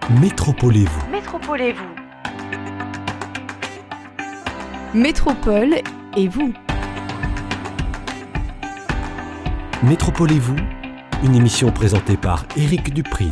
Métropolez-vous. Métropolez-vous. Métropole et vous. Métropolez-vous, une émission présentée par Éric Dupri.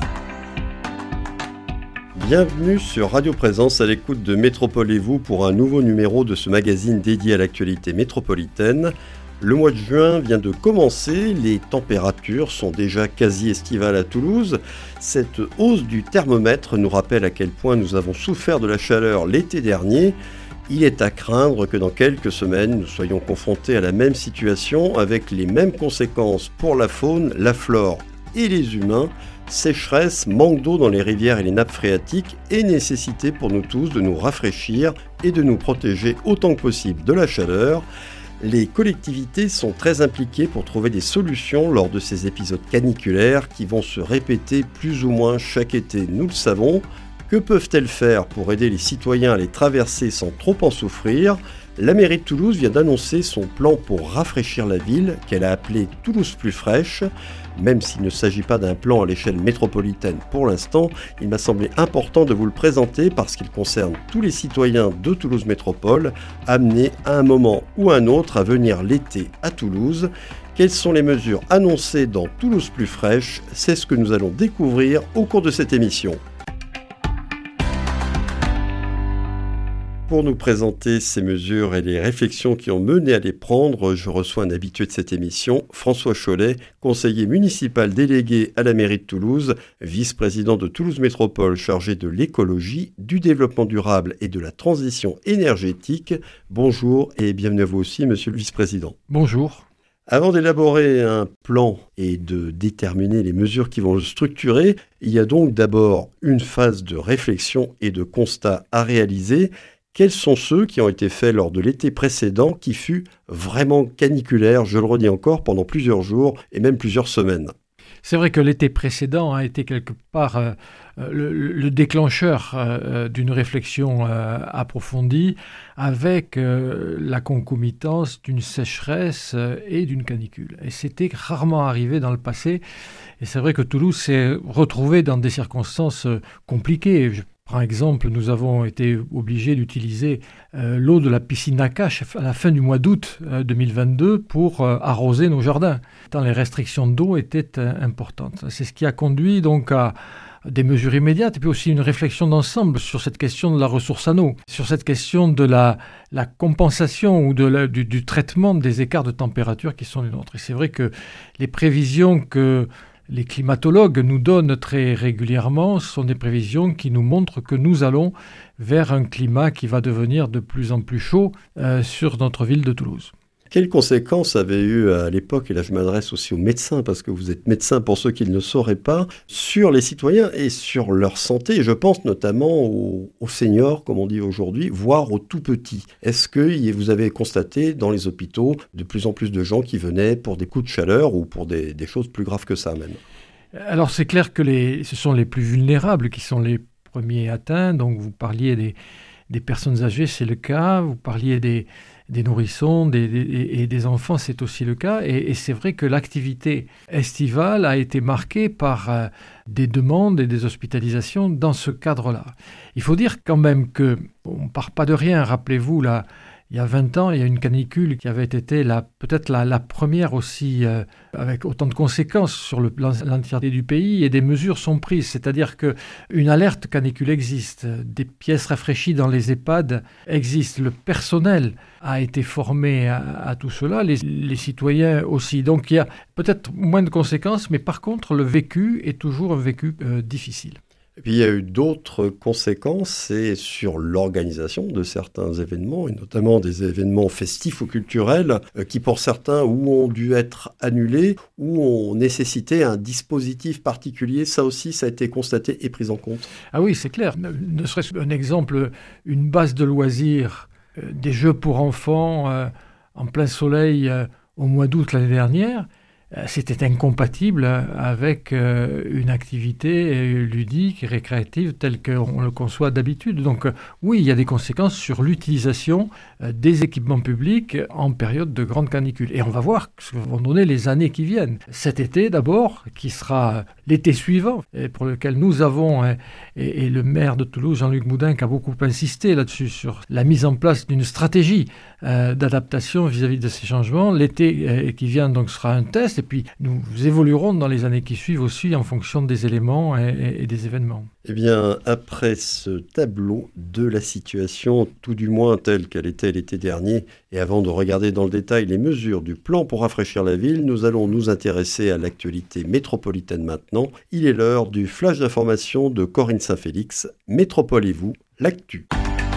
Bienvenue sur Radio Présence à l'écoute de Métropolez-vous pour un nouveau numéro de ce magazine dédié à l'actualité métropolitaine. Le mois de juin vient de commencer, les températures sont déjà quasi estivales à Toulouse. Cette hausse du thermomètre nous rappelle à quel point nous avons souffert de la chaleur l'été dernier. Il est à craindre que dans quelques semaines, nous soyons confrontés à la même situation avec les mêmes conséquences pour la faune, la flore et les humains. Sécheresse, manque d'eau dans les rivières et les nappes phréatiques et nécessité pour nous tous de nous rafraîchir et de nous protéger autant que possible de la chaleur. Les collectivités sont très impliquées pour trouver des solutions lors de ces épisodes caniculaires qui vont se répéter plus ou moins chaque été, nous le savons. Que peuvent-elles faire pour aider les citoyens à les traverser sans trop en souffrir ? La mairie de Toulouse vient d'annoncer son plan pour rafraîchir la ville, qu'elle a appelé Toulouse plus fraîche. Même s'il ne s'agit pas d'un plan à l'échelle métropolitaine pour l'instant, il m'a semblé important de vous le présenter parce qu'il concerne tous les citoyens de Toulouse Métropole, amenés à un moment ou à un autre à venir l'été à Toulouse. Quelles sont les mesures annoncées dans Toulouse plus fraîche ? C'est ce que nous allons découvrir au cours de cette émission. Pour nous présenter ces mesures et les réflexions qui ont mené à les prendre, je reçois un habitué de cette émission, François Chollet, conseiller municipal délégué à la mairie de Toulouse, vice-président de Toulouse Métropole chargé de l'écologie, du développement durable et de la transition énergétique. Bonjour et bienvenue à vous aussi, monsieur le vice-président. Bonjour. Avant d'élaborer un plan et de déterminer les mesures qui vont le structurer, il y a donc d'abord une phase de réflexion et de constat à réaliser. Quels sont ceux qui ont été faits lors de l'été précédent qui fut vraiment caniculaire, je le redis encore, pendant plusieurs jours et même plusieurs semaines ? C'est vrai que l'été précédent a été quelque part le déclencheur d'une réflexion approfondie avec la concomitance d'une sécheresse et d'une canicule. Et c'était rarement arrivé dans le passé. Et c'est vrai que Toulouse s'est retrouvée dans des circonstances compliquées. Par exemple, nous avons été obligés d'utiliser l'eau de la piscine Nakache à la fin du mois d'août 2022 pour arroser nos jardins, tant les restrictions d'eau étaient importantes. C'est ce qui a conduit donc à des mesures immédiates et puis aussi une réflexion d'ensemble sur cette question de la ressource en eau, sur cette question de la compensation ou du traitement des écarts de température qui sont les nôtres. Et c'est vrai que les prévisions que les climatologues nous donnent très régulièrement sont des prévisions qui nous montrent que nous allons vers un climat qui va devenir de plus en plus chaud sur notre ville de Toulouse. Quelles conséquences avez eu à l'époque, et là je m'adresse aussi aux médecins, parce que vous êtes médecin pour ceux qui ne le sauraient pas, sur les citoyens et sur leur santé ? Je pense notamment aux seniors, comme on dit aujourd'hui, voire aux tout petits. Est-ce que vous avez constaté dans les hôpitaux de plus en plus de gens qui venaient pour des coups de chaleur ou pour des choses plus graves que ça même ? Alors c'est clair que ce sont les plus vulnérables qui sont les premiers atteints. Donc vous parliez des personnes âgées, c'est le cas. Vous parliez des nourrissons et des enfants, c'est aussi le cas. Et c'est vrai que l'activité estivale a été marquée par des demandes et des hospitalisations dans ce cadre-là. Il faut dire quand même qu'on ne part pas de rien. Rappelez-vous, là, il y a 20 ans, il y a une canicule qui avait été peut-être la première aussi, avec autant de conséquences sur l'entièreté du pays, et des mesures sont prises. C'est-à-dire qu'une alerte canicule existe, des pièces rafraîchies dans les EHPAD existent, le personnel a été formé à tout cela, les citoyens aussi. Donc il y a peut-être moins de conséquences, mais par contre, le vécu est toujours un vécu difficile. Et puis il y a eu d'autres conséquences, c'est sur l'organisation de certains événements, et notamment des événements festifs ou culturels, qui pour certains ou ont dû être annulés, ou ont nécessité un dispositif particulier. Ça aussi, ça a été constaté et pris en compte. Ah oui, c'est clair. Ne serait-ce qu'un exemple, une base de loisirs, des jeux pour enfants en plein soleil au mois d'août l'année dernière, c'était incompatible avec une activité ludique et récréative telle qu'on le conçoit d'habitude. Donc oui, il y a des conséquences sur l'utilisation des équipements publics en période de grande canicule. Et on va voir ce que vont donner les années qui viennent. Cet été d'abord, qui sera l'été suivant, et pour lequel nous avons, et le maire de Toulouse, Jean-Luc Moudinque, a beaucoup insisté là-dessus, sur la mise en place d'une stratégie d'adaptation vis-à-vis de ces changements. L'été qui vient donc sera un test, et puis nous évoluerons dans les années qui suivent aussi en fonction des éléments et des événements. Eh bien, après ce tableau de la situation, tout du moins telle qu'elle était l'été dernier, et avant de regarder dans le détail les mesures du plan pour rafraîchir la ville, nous allons nous intéresser à l'actualité métropolitaine maintenant. Il est l'heure du flash d'information de Corinne Saint-Félix. Métropole et vous, l'actu.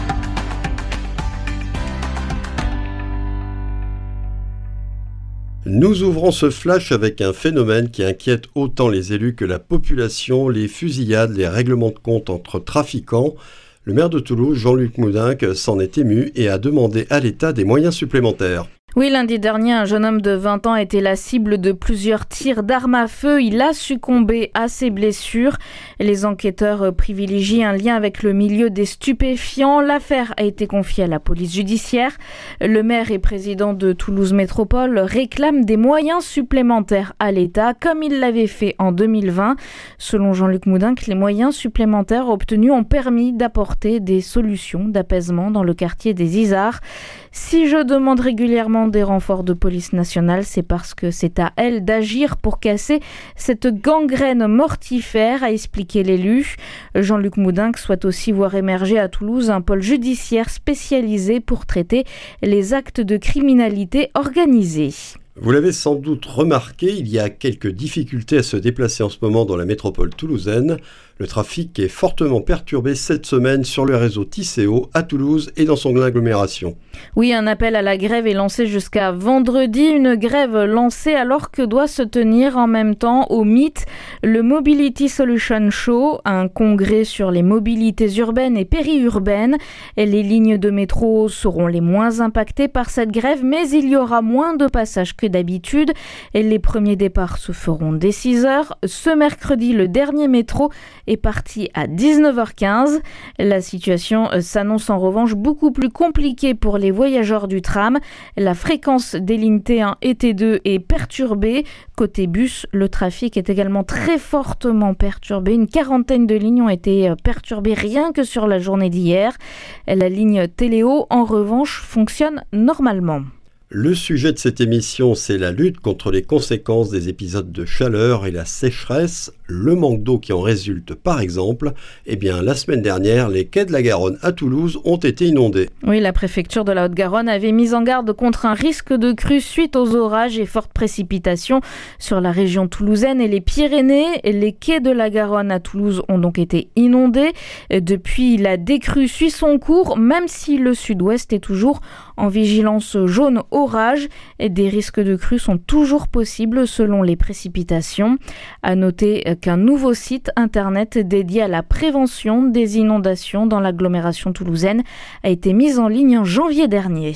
Nous ouvrons ce flash avec un phénomène qui inquiète autant les élus que la population, les fusillades, les règlements de compte entre trafiquants. Le maire de Toulouse, Jean-Luc Moudinque, s'en est ému et a demandé à l'État des moyens supplémentaires. Oui, lundi dernier, un jeune homme de 20 ans a été la cible de plusieurs tirs d'armes à feu. Il a succombé à ses blessures. Les enquêteurs privilégient un lien avec le milieu des stupéfiants. L'affaire a été confiée à la police judiciaire. Le maire et président de Toulouse Métropole réclame des moyens supplémentaires à l'État, comme il l'avait fait en 2020. Selon Jean-Luc Moudinque, les moyens supplémentaires obtenus ont permis d'apporter des solutions d'apaisement dans le quartier des Isards. Si je demande régulièrement des renforts de police nationale, c'est parce que c'est à elle d'agir pour casser cette gangrène mortifère, a expliqué l'élu. Jean-Luc Moudinque souhaite aussi voir émerger à Toulouse un pôle judiciaire spécialisé pour traiter les actes de criminalité organisée. Vous l'avez sans doute remarqué, il y a quelques difficultés à se déplacer en ce moment dans la métropole toulousaine. Le trafic est fortement perturbé cette semaine sur le réseau Tisséo à Toulouse et dans son agglomération. Oui, un appel à la grève est lancé jusqu'à vendredi. Une grève lancée alors que doit se tenir en même temps au MIT le Mobility Solution Show, un congrès sur les mobilités urbaines et périurbaines. Et les lignes de métro seront les moins impactées par cette grève, mais il y aura moins de passages que d'habitude. Et les premiers départs se feront dès 6h. Ce mercredi, le dernier métro est parti à 19h15. La situation s'annonce en revanche beaucoup plus compliquée pour les voyageurs du tram. La fréquence des lignes T1 et T2 est perturbée. Côté bus, le trafic est également très fortement perturbé. Une quarantaine de lignes ont été perturbées rien que sur la journée d'hier. La ligne Téléo, en revanche, fonctionne normalement. Le sujet de cette émission, c'est la lutte contre les conséquences des épisodes de chaleur et la sécheresse, le manque d'eau qui en résulte par exemple. Eh bien, la semaine dernière, les quais de la Garonne à Toulouse ont été inondés. Oui, la préfecture de la Haute-Garonne avait mis en garde contre un risque de crue suite aux orages et fortes précipitations sur la région toulousaine et les Pyrénées. Les quais de la Garonne à Toulouse ont donc été inondés. Depuis, la décrue suit son cours, même si le sud-ouest est toujours en vigilance jaune orage. Et des risques de crue sont toujours possibles selon les précipitations. À noter qu'un nouveau site internet dédié à la prévention des inondations dans l'agglomération toulousaine a été mis en ligne en janvier dernier.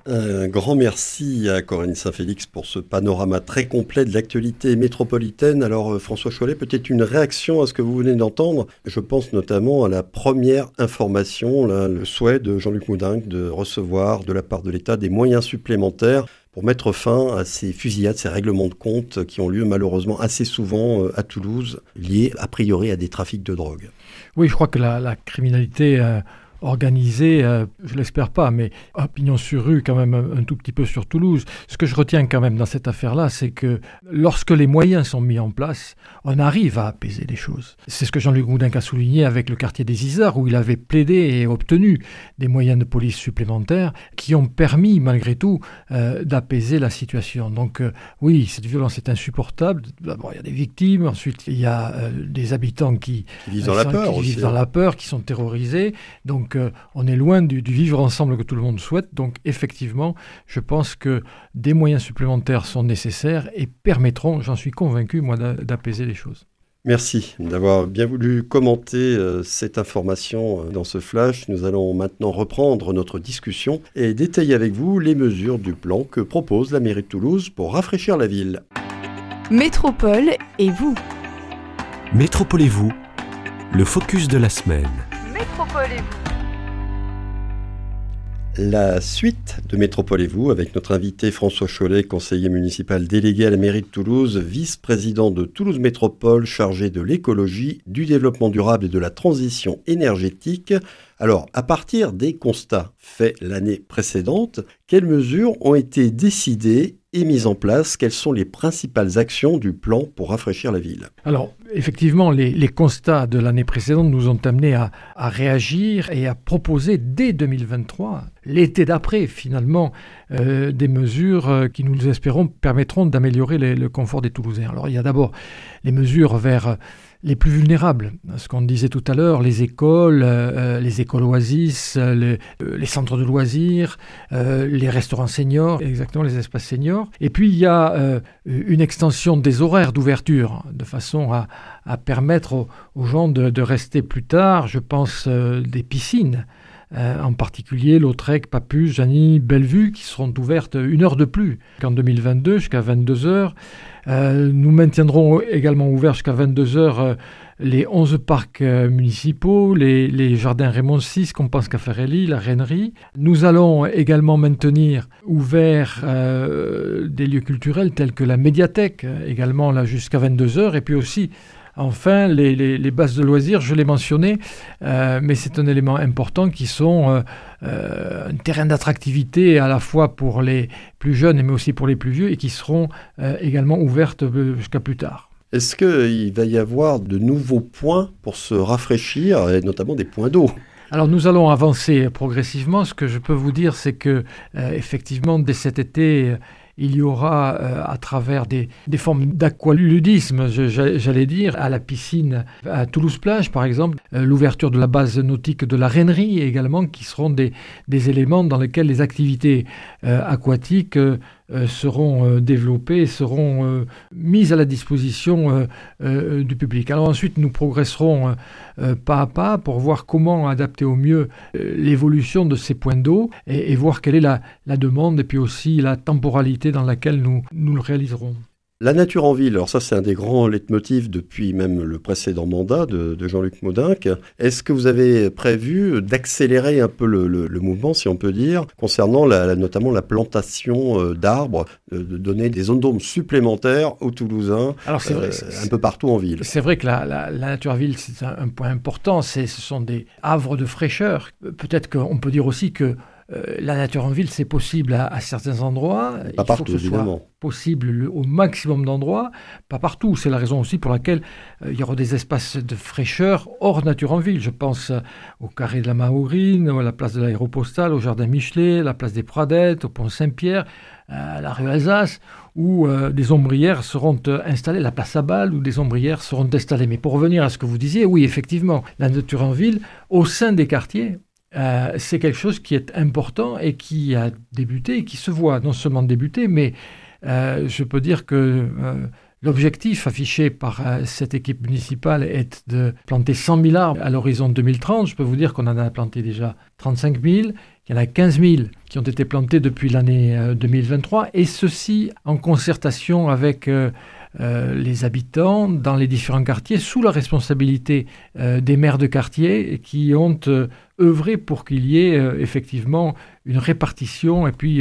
Un grand merci à Corinne Saint-Félix pour ce panorama très complet de l'actualité métropolitaine. Alors François Chollet, peut-être une réaction à ce que vous venez d'entendre. Je pense notamment à la première information, là, le souhait de Jean-Luc Moudinque de recevoir de la part de l'État des moyens supplémentaires pour mettre fin à ces fusillades, ces règlements de compte qui ont lieu malheureusement assez souvent à Toulouse, liés a priori à des trafics de drogue. Oui, je crois que la criminalité organisée, je ne l'espère pas, mais opinion sur rue quand même un tout petit peu sur Toulouse. Ce que je retiens quand même dans cette affaire-là, c'est que lorsque les moyens sont mis en place, on arrive à apaiser les choses. C'est ce que Jean-Luc Moudinque a souligné avec le quartier des Isards, où il avait plaidé et obtenu des moyens de police supplémentaires qui ont permis malgré tout d'apaiser la situation. Donc oui, cette violence est insupportable. D'abord, il y a des victimes, ensuite il y a des habitants qui vivent dans la peur, qui sont terrorisés. Donc on est loin du vivre ensemble que tout le monde souhaite. Donc effectivement, je pense que des moyens supplémentaires sont nécessaires et permettront, j'en suis convaincu, moi, d'apaiser les choses. Merci d'avoir bien voulu commenter cette information dans ce flash. Nous allons maintenant reprendre notre discussion et détailler avec vous les mesures du plan que propose la mairie de Toulouse pour rafraîchir la ville. Métropole et vous. Métropole et vous, le focus de la semaine. Métropole et vous. La suite de Métropole et vous, avec notre invité François Chollet, conseiller municipal délégué à la mairie de Toulouse, vice-président de Toulouse Métropole, chargé de l'écologie, du développement durable et de la transition énergétique. Alors, à partir des constats faits l'année précédente, quelles mesures ont été décidées et mises en place? Quelles sont les principales actions du plan pour rafraîchir la ville? Alors, effectivement, les constats de l'année précédente nous ont amenés à réagir et à proposer dès 2023, l'été d'après finalement, des mesures qui, nous espérons, permettront d'améliorer le confort des Toulousains. Alors, il y a d'abord les mesures vers les plus vulnérables, ce qu'on disait tout à l'heure, les écoles oasis, les centres de loisirs, les restaurants seniors, exactement les espaces seniors. Et puis il y a une extension des horaires d'ouverture, de façon à permettre aux gens de rester plus tard. Je pense des piscines, en particulier Lautrec, Papus, Jany, Bellevue, qui seront ouvertes 1 heure de plus qu'en 2022, jusqu'à 22h. Nous maintiendrons également ouverts jusqu'à 22h les 11 parcs municipaux, les jardins Raymond VI, Compense Caffarelli, la Rainerie. Nous allons également maintenir ouverts des lieux culturels tels que la médiathèque, également là jusqu'à 22h, et puis aussi enfin, les bases de loisirs, je l'ai mentionné, mais c'est un élément important qui sont un terrain d'attractivité à la fois pour les plus jeunes mais aussi pour les plus vieux et qui seront également ouvertes jusqu'à plus tard. Est-ce qu'il va y avoir de nouveaux points pour se rafraîchir, et notamment des points d'eau ? Alors nous allons avancer progressivement. Ce que je peux vous dire, c'est que effectivement, dès cet été, il y aura, à travers des formes d'aqualudisme, j'allais dire, à la piscine à Toulouse-Plage, par exemple, l'ouverture de la base nautique de la Rainerie également, qui seront des éléments dans lesquels les activités aquatiques seront développées, seront mises à la disposition du public. Alors ensuite, nous progresserons pas à pas pour voir comment adapter au mieux l'évolution de ces points d'eau et voir quelle est la demande et puis aussi la temporalité dans laquelle nous le réaliserons. La nature en ville, alors ça c'est un des grands leitmotifs depuis même le précédent mandat de Jean-Luc Maudenc. Est-ce que vous avez prévu d'accélérer un peu le mouvement, si on peut dire, concernant notamment la plantation d'arbres, de donner des zones d'ombre supplémentaires aux Toulousains, alors un peu partout en ville? C'est vrai que la nature en ville, c'est un point important, ce sont des havres de fraîcheur. Peut-être qu'on peut dire aussi que la nature en ville, c'est possible à certains endroits. Pas partout, évidemment. Possible au maximum d'endroits, pas partout. C'est la raison aussi pour laquelle il y aura des espaces de fraîcheur hors nature en ville. Je pense au carré de la Mahourine, à la place de l'Aéropostale, au jardin Michelet, à la place des Pradettes, au pont Saint-Pierre, à la rue Alsace, où des ombrières seront installées, la place Abal, où des ombrières seront installées. Mais pour revenir à ce que vous disiez, oui, effectivement, la nature en ville, au sein des quartiers, c'est quelque chose qui est important et qui a débuté, et qui se voit non seulement débuter, mais je peux dire que l'objectif affiché par cette équipe municipale est de planter 100 000 arbres à l'horizon 2030. Je peux vous dire qu'on en a planté déjà 35 000. Il y en a 15 000 qui ont été plantés depuis l'année 2023, et ceci en concertation avec les habitants dans les différents quartiers, sous la responsabilité des maires de quartier qui ont œuvré pour qu'il y ait effectivement une répartition et puis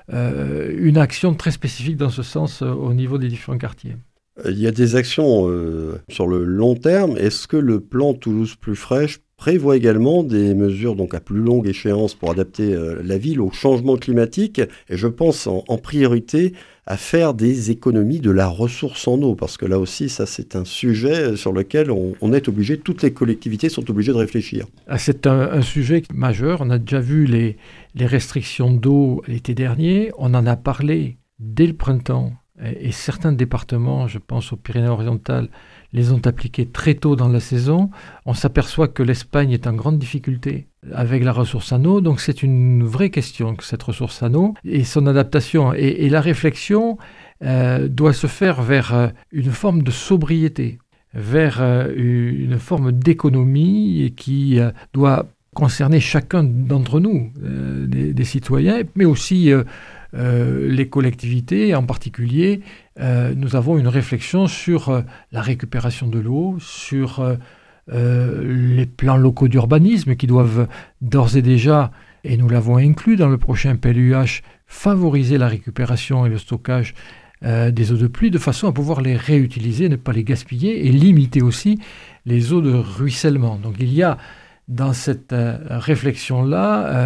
une action très spécifique dans ce sens au niveau des différents quartiers. Il y a des actions sur le long terme. Est-ce que le plan Toulouse plus fraîche prévoit également des mesures donc à plus longue échéance pour adapter la ville au changement climatique? Et je pense en priorité à faire des économies de la ressource en eau, parce que là aussi, ça c'est un sujet sur lequel on est obligé, toutes les collectivités sont obligées de réfléchir. C'est un sujet majeur. On a déjà vu les restrictions d'eau l'été dernier. On en a parlé dès le printemps. Et certains départements, je pense aux Pyrénées-Orientales, les ont appliqués très tôt dans la saison. On s'aperçoit que l'Espagne est en grande difficulté avec la ressource en eau. Donc c'est une vraie question, cette ressource en eau et son adaptation. Et la réflexion doit se faire vers une forme de sobriété, vers une forme d'économie qui doit concerner chacun d'entre nous, des citoyens, mais aussi les collectivités, en particulier, nous avons une réflexion sur la récupération de l'eau, sur les plans locaux d'urbanisme qui doivent d'ores et déjà, et nous l'avons inclus dans le prochain PLUH, favoriser la récupération et le stockage des eaux de pluie de façon à pouvoir les réutiliser, ne pas les gaspiller et limiter aussi les eaux de ruissellement. Donc il y a dans cette réflexion-là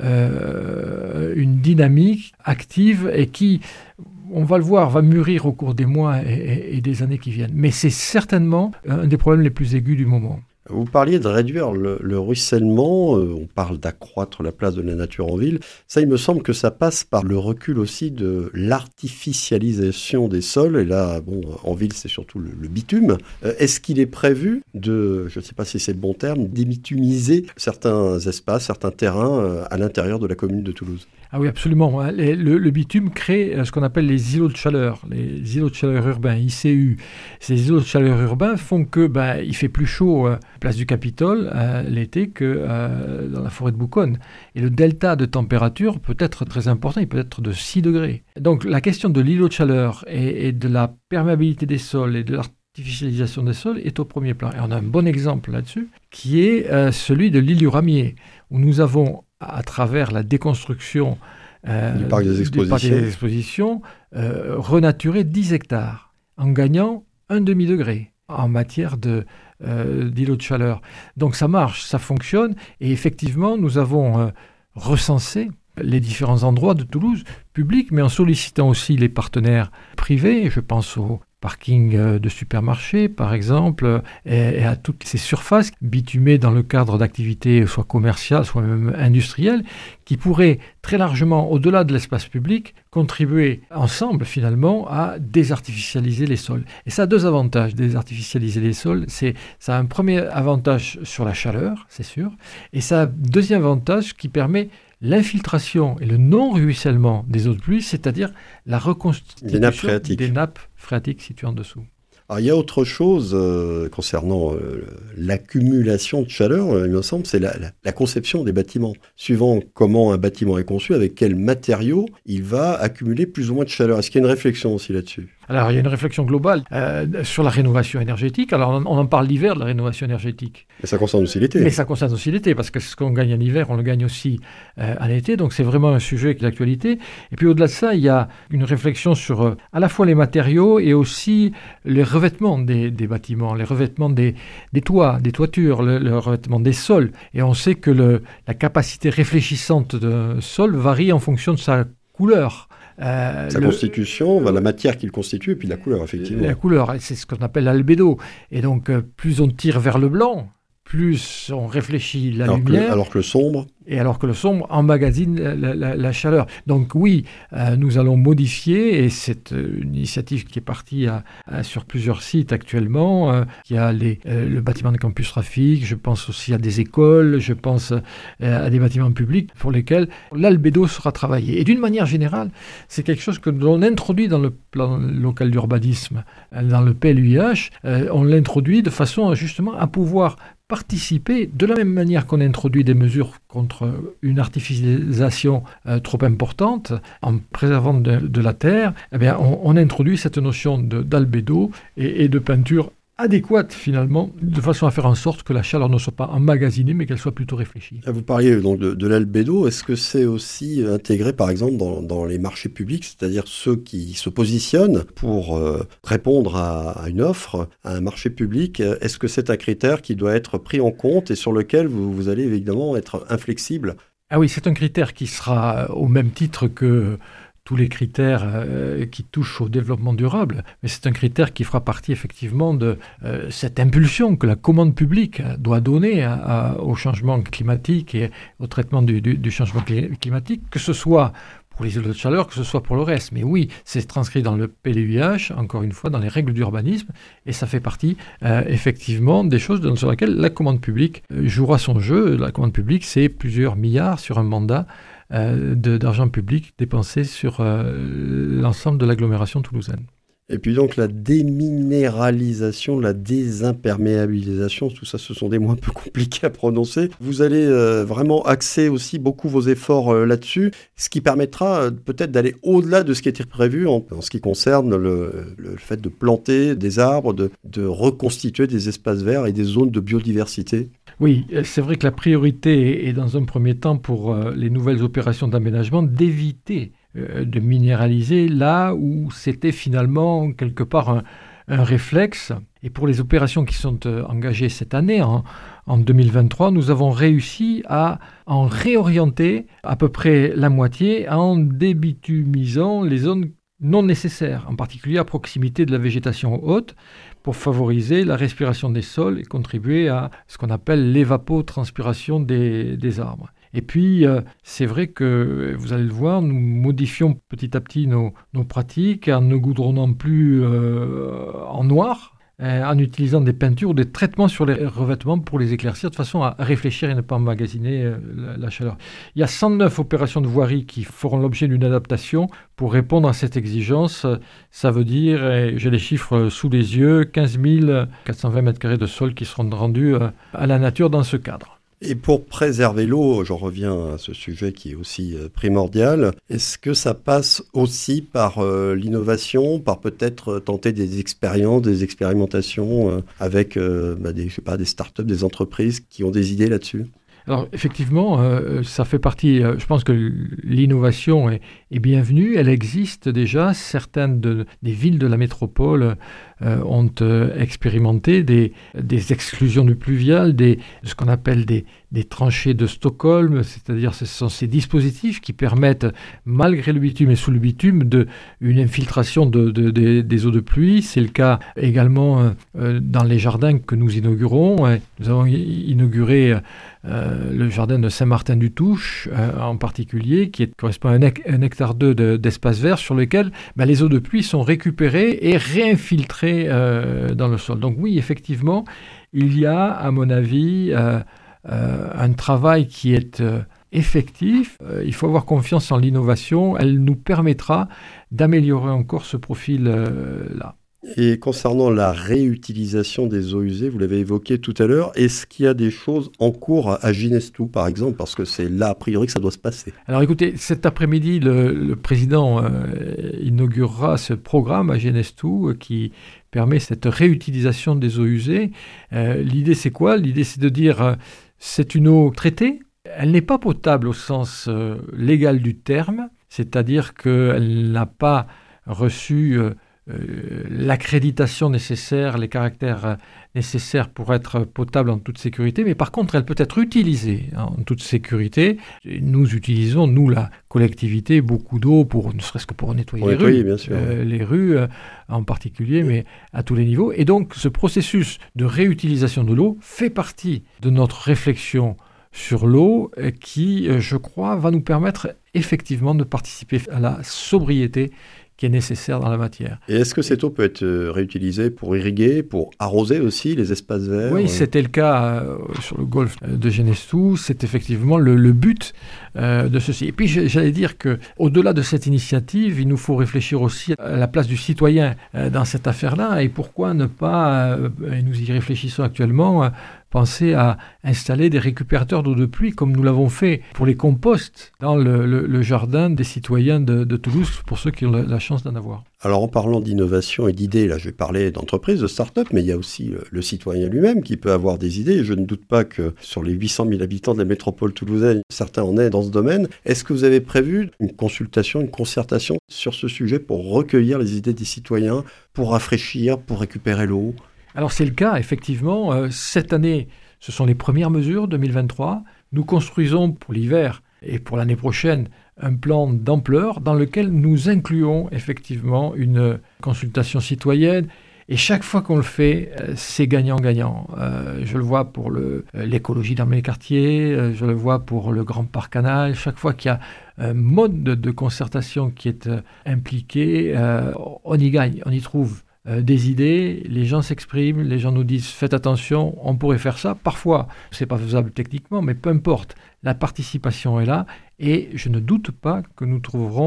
une dynamique active et qui, on va le voir, va mûrir au cours des mois et des années qui viennent. Mais c'est certainement un des problèmes les plus aigus du moment. Vous parliez de réduire le ruissellement, on parle d'accroître la place de la nature en ville. Ça, il me semble que ça passe par le recul aussi de l'artificialisation des sols. Et là, en ville, c'est surtout le bitume. Est-ce qu'il est prévu de, je ne sais pas si c'est le bon terme, débitumiser certains espaces, certains terrains à l'intérieur de la commune de Toulouse ? Ah oui, absolument. Le bitume crée ce qu'on appelle les îlots de chaleur, les îlots de chaleur urbains, ICU. Ces îlots de chaleur urbains font que il fait plus chaud place du Capitole l'été que dans la forêt de Bouconne. Et le delta de température peut être très important, il peut être de 6 degrés. Donc la question de l'îlot de chaleur et de la perméabilité des sols et de l'artificialisation des sols est au premier plan. Et on a un bon exemple là-dessus, qui est celui de l'île du Ramier, où nous avons, à travers la déconstruction du parc des expositions, renaturé 10 hectares, en gagnant un demi-degré en matière d'îlot de chaleur. Donc ça marche, ça fonctionne, et effectivement, nous avons recensé les différents endroits de Toulouse, publics, mais en sollicitant aussi les partenaires privés. Je pense au parking de supermarchés, par exemple, et à toutes ces surfaces bitumées dans le cadre d'activités soit commerciales, soit même industrielles, qui pourraient très largement, au-delà de l'espace public, contribuer ensemble, finalement, à désartificialiser les sols. Et ça a deux avantages, désartificialiser les sols. Ça a un premier avantage sur la chaleur, c'est sûr, et ça a un deuxième avantage qui permet l'infiltration et le non-ruissellement des eaux de pluie, c'est-à-dire la reconstitution des nappes phréatiques situées en dessous. Alors, il y a autre chose concernant l'accumulation de chaleur, il me semble, c'est la conception des bâtiments. Suivant comment un bâtiment est conçu, avec quels matériaux il va accumuler plus ou moins de chaleur. Est-ce qu'il y a une réflexion aussi là-dessus ? Alors, il y a une réflexion globale sur la rénovation énergétique. Alors, on en parle l'hiver, de la rénovation énergétique. Mais ça concerne aussi l'été. Mais ça concerne aussi l'été, parce que ce qu'on gagne en hiver, on le gagne aussi en été. Donc, c'est vraiment un sujet qui est d'actualité. Et puis, au-delà de ça, il y a une réflexion sur à la fois les matériaux et aussi les revêtements des bâtiments, les revêtements des toits, des toitures, le revêtement des sols. Et on sait que la capacité réfléchissante d'un sol varie en fonction de sa couleur. Sa constitution, la matière qu'il constitue, et puis la couleur, effectivement. La couleur, c'est ce qu'on appelle l'albédo. Et donc, plus on tire vers le blanc, plus on réfléchit la lumière. Alors que le sombre. Et alors que le sombre emmagasine la chaleur. Donc oui, nous allons modifier, et c'est une initiative qui est partie sur plusieurs sites actuellement. Il y a le bâtiment de campus trafic, je pense aussi à des écoles, je pense à des bâtiments publics pour lesquels l'albédo sera travaillé. Et d'une manière générale, c'est quelque chose que l'on introduit dans le plan local d'urbanisme, dans le PLUH. On l'introduit de façon justement à pouvoir participer, de la même manière qu'on introduit des mesures contre une artificialisation trop importante, en préservant de la terre, on introduit cette notion d'albédo et de peinture adéquate finalement, de façon à faire en sorte que la chaleur ne soit pas emmagasinée, mais qu'elle soit plutôt réfléchie. Vous parliez donc de l'albédo. Est-ce que c'est aussi intégré par exemple dans les marchés publics, c'est-à-dire ceux qui se positionnent pour répondre à une offre, à un marché public? Est-ce que c'est un critère qui doit être pris en compte et sur lequel vous allez évidemment être inflexible? Ah oui, c'est un critère qui sera au même titre que tous les critères qui touchent au développement durable, mais c'est un critère qui fera partie effectivement de cette impulsion que la commande publique doit donner au changement climatique et au traitement du changement climatique, que ce soit pour les îlots de chaleur, que ce soit pour le reste. Mais oui, c'est transcrit dans le PLUH, encore une fois, dans les règles d'urbanisme, et ça fait partie effectivement des choses sur lesquelles la commande publique jouera son jeu. La commande publique, c'est plusieurs milliards sur un mandat d'argent public dépensé sur l'ensemble de l'agglomération toulousaine. Et puis donc la déminéralisation, la désimperméabilisation, tout ça, ce sont des mots un peu compliqués à prononcer. Vous allez vraiment axer aussi beaucoup vos efforts là-dessus, ce qui permettra peut-être d'aller au-delà de ce qui était prévu en ce qui concerne le fait de planter des arbres, de reconstituer des espaces verts et des zones de biodiversité. Oui, c'est vrai que la priorité est dans un premier temps pour les nouvelles opérations d'aménagement d'éviter de minéraliser là où c'était finalement quelque part un réflexe. Et pour les opérations qui sont engagées cette année, en 2023, nous avons réussi à en réorienter à peu près la moitié en débitumisant les zones non nécessaires, en particulier à proximité de la végétation haute, pour favoriser la respiration des sols et contribuer à ce qu'on appelle l'évapotranspiration des arbres. Et puis, c'est vrai que, vous allez le voir, nous modifions petit à petit nos pratiques en ne goudronnant plus en noir, en utilisant des peintures ou des traitements sur les revêtements pour les éclaircir de façon à réfléchir et ne pas emmagasiner la chaleur. Il y a 109 opérations de voirie qui feront l'objet d'une adaptation pour répondre à cette exigence. Ça veut dire, et j'ai les chiffres sous les yeux, 15 420 m² de sol qui seront rendus à la nature dans ce cadre. Et pour préserver l'eau, j'en reviens à ce sujet qui est aussi primordial, est-ce que ça passe aussi par l'innovation, par peut-être tenter des expériences, des expérimentations avec des startups, des entreprises qui ont des idées là-dessus ? Alors effectivement, ça fait partie, je pense que l'innovation est bienvenue, elle existe déjà. Certaines des villes de la métropole ont expérimenté des exclusions du pluvial, ce qu'on appelle des tranchées de Stockholm, c'est-à-dire ce sont ces dispositifs qui permettent, malgré le bitume et sous le bitume, une infiltration des eaux de pluie. C'est le cas également dans les jardins que nous inaugurons. Nous avons inauguré le jardin de Saint-Martin-du-Touche en particulier, qui correspond à 1,2 hectare d'espace vert sur lequel les eaux de pluie sont récupérées et réinfiltrées dans le sol. Donc oui, effectivement, il y a, à mon avis, un travail qui est effectif. Il faut avoir confiance en l'innovation. Elle nous permettra d'améliorer encore ce profil-là. Et concernant la réutilisation des eaux usées, vous l'avez évoqué tout à l'heure, est-ce qu'il y a des choses en cours à Ginestou, par exemple, parce que c'est là, a priori, que ça doit se passer? Alors écoutez, cet après-midi, le président inaugurera ce programme à Ginestou qui permet cette réutilisation des eaux usées. L'idée, c'est quoi? L'idée, c'est de dire, c'est une eau traitée. Elle n'est pas potable au sens légal du terme, c'est-à-dire qu'elle n'a pas reçu l'accréditation nécessaire, les caractères nécessaires pour être potable en toute sécurité, mais par contre, elle peut être utilisée en toute sécurité. Nous utilisons, nous, la collectivité, beaucoup d'eau, ne serait-ce que pour nettoyer les rues, bien sûr. Les rues en particulier, mais à tous les niveaux. Et donc, ce processus de réutilisation de l'eau fait partie de notre réflexion sur l'eau qui, je crois, va nous permettre effectivement de participer à la sobriété qui est nécessaire dans la matière. Et est-ce que cette eau peut être réutilisée pour irriguer, pour arroser aussi les espaces verts? Oui, c'était le cas sur le golfe de Ginestou. C'est effectivement le but de ceci. Et puis, j'allais dire qu'au-delà de cette initiative, il nous faut réfléchir aussi à la place du citoyen dans cette affaire-là. Et pourquoi ne pas, et nous y réfléchissons actuellement, penser à installer des récupérateurs d'eau de pluie comme nous l'avons fait pour les composts dans le jardin des citoyens de Toulouse, pour ceux qui ont la chance d'en avoir. Alors en parlant d'innovation et d'idées, là je vais parler d'entreprises, de start-up, mais il y a aussi le citoyen lui-même qui peut avoir des idées. Et je ne doute pas que sur les 800 000 habitants de la métropole toulousaine, certains en aient dans ce domaine. Est-ce que vous avez prévu une consultation, une concertation sur ce sujet pour recueillir les idées des citoyens, pour rafraîchir, pour récupérer l'eau ? Alors c'est le cas, effectivement. Cette année, ce sont les premières mesures 2023. Nous construisons pour l'hiver et pour l'année prochaine un plan d'ampleur dans lequel nous incluons effectivement une consultation citoyenne. Et chaque fois qu'on le fait, c'est gagnant-gagnant. Je le vois pour l'écologie dans mes quartiers, je le vois pour le Grand Parc Canal. Chaque fois qu'il y a un mode de concertation qui est impliqué, on y gagne, on y trouve des idées, les gens s'expriment, les gens nous disent faites attention, on pourrait faire ça. Parfois, c'est pas faisable techniquement, mais peu importe, la participation est là et je ne doute pas que nous trouverons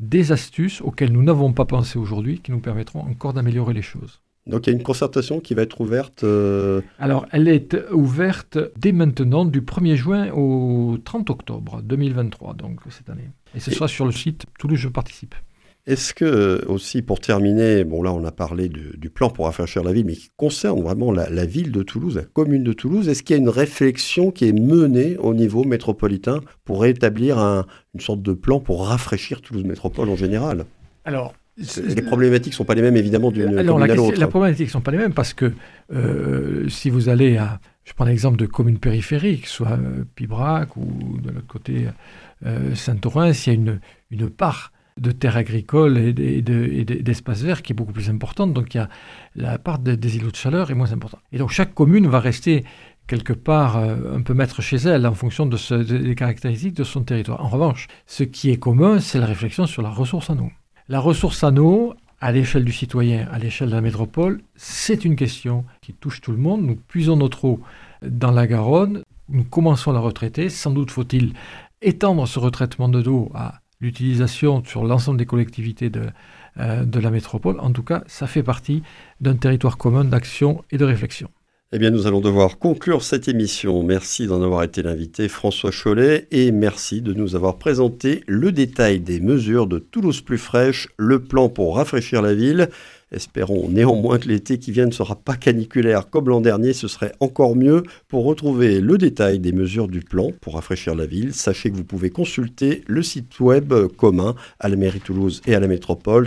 des astuces auxquelles nous n'avons pas pensé aujourd'hui, qui nous permettront encore d'améliorer les choses. Donc il y a une concertation qui va être ouverte Alors, elle est ouverte dès maintenant, du 1er juin au 30 octobre 2023, donc cette année. Et ce sera sur le site Toulouse Je Participe. Est-ce que, aussi pour terminer, bon là on a parlé du plan pour rafraîchir la ville, mais qui concerne vraiment la ville de Toulouse, la commune de Toulouse, est-ce qu'il y a une réflexion qui est menée au niveau métropolitain pour établir une sorte de plan pour rafraîchir Toulouse Métropole en général ? Alors, les problématiques ne sont pas les mêmes évidemment d'une commune à l'autre. Les problématiques ne sont pas les mêmes parce que si vous allez je prends l'exemple de communes périphériques, soit Pibrac ou de l'autre côté Saint-Orens, il y a une part de terres agricoles et d'espaces verts qui est beaucoup plus importante. Donc il y a la part des îlots de chaleur est moins importante. Et donc chaque commune va rester quelque part un peu maître chez elle en fonction des caractéristiques de son territoire. En revanche, ce qui est commun, c'est la réflexion sur la ressource en eau. La ressource en eau, à l'échelle du citoyen, à l'échelle de la métropole, c'est une question qui touche tout le monde. Nous puisons notre eau dans la Garonne, nous commençons à la retraiter. Sans doute faut-il étendre ce retraitement de l'eau à l'utilisation sur l'ensemble des collectivités de la métropole. En tout cas, ça fait partie d'un territoire commun d'action et de réflexion. Eh bien, nous allons devoir conclure cette émission. Merci d'en avoir été l'invité, François Chollet, et merci de nous avoir présenté le détail des mesures de Toulouse Plus Fraîche, le plan pour rafraîchir la ville. Espérons néanmoins que l'été qui vient ne sera pas caniculaire comme l'an dernier, ce serait encore mieux. Pour retrouver le détail des mesures du plan pour rafraîchir la ville, sachez que vous pouvez consulter le site web commun à la mairie Toulouse et à la métropole,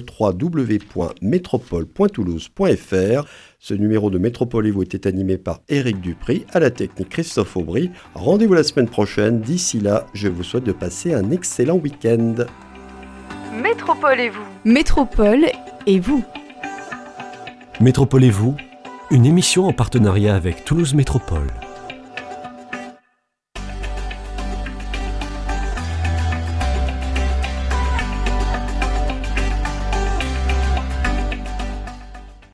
www.métropole.toulouse.fr. Ce numéro de Métropole et vous était animé par Éric Dupry, à la technique Christophe Aubry. Rendez-vous la semaine prochaine. D'ici là, je vous souhaite de passer un excellent week-end. Métropole et vous. Métropole et vous. Métropole et vous, une émission en partenariat avec Toulouse Métropole.